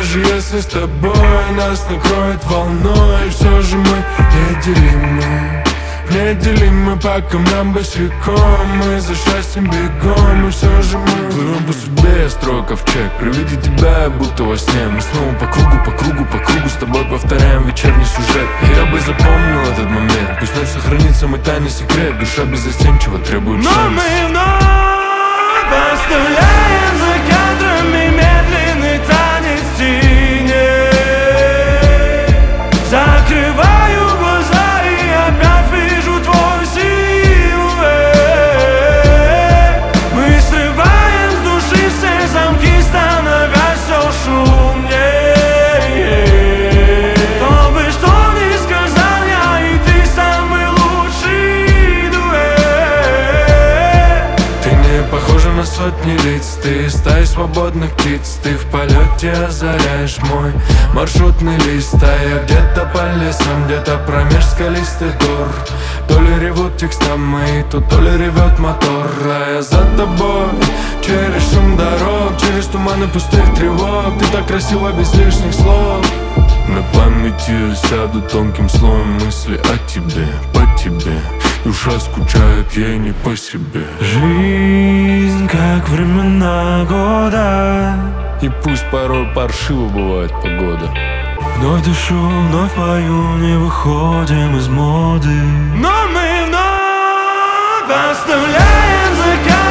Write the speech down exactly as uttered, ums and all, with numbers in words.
Даже если с тобой нас накроет волной, все же мы неделимы, неделимы по камням босиком. Мы за счастьем бегом, и все же мы плывем по судьбе, я строю ковчег. При виде тебя я будто во сне. Мы снова по кругу, по кругу, по кругу с тобой повторяем вечерний сюжет. Я бы запомнил этот момент, пусть ночь сохранится мой тайный секрет. Душа беззастенчиво требует шанс. Но мы вновь оставляем за кадрами медленный танец теней. Закрываю глаза и опять вижу твой силуэт. Мы срываем с души все замки, становясь все шумнее. Кто бы что ни сказал, я и ты самый лучший дуэт. Ты не похожа на сотни лиц, ты стаи свободных птиц. Ты в полете озаряешь мой маршрутный лист. А я где-то по лесам, где-то промеж скалистых гор. То ли ревут текста мои, то, то ли ревет мотор. А я за тобой, через шум дорог, через туманы пустых тревог. Ты так красива без лишних слов. На памяти сяду тонким слоем мысли о тебе, по тебе. Душа скучает, ей не по себе. Жизнь, как времена года, И пусть порой паршиво бывает погода. вновь дышу, вновь пою, не выходим из моды. Но мы вновь оставляем закат.